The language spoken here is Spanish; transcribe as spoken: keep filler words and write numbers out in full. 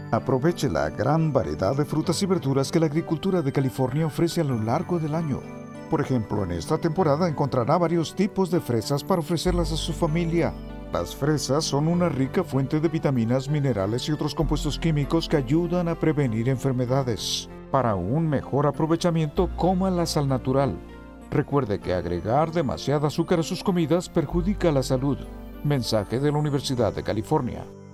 Aproveche la gran variedad de frutas y verduras que la agricultura de California ofrece a lo largo del año. Por ejemplo, en esta temporada encontrará varios tipos de fresas para ofrecerlas a su familia. Las fresas son una rica fuente de vitaminas, minerales y otros compuestos químicos que ayudan a prevenir enfermedades. Para un mejor aprovechamiento, cómalas al natural. Recuerde que agregar demasiada azúcar a sus comidas perjudica la salud. Mensaje de la Universidad de California.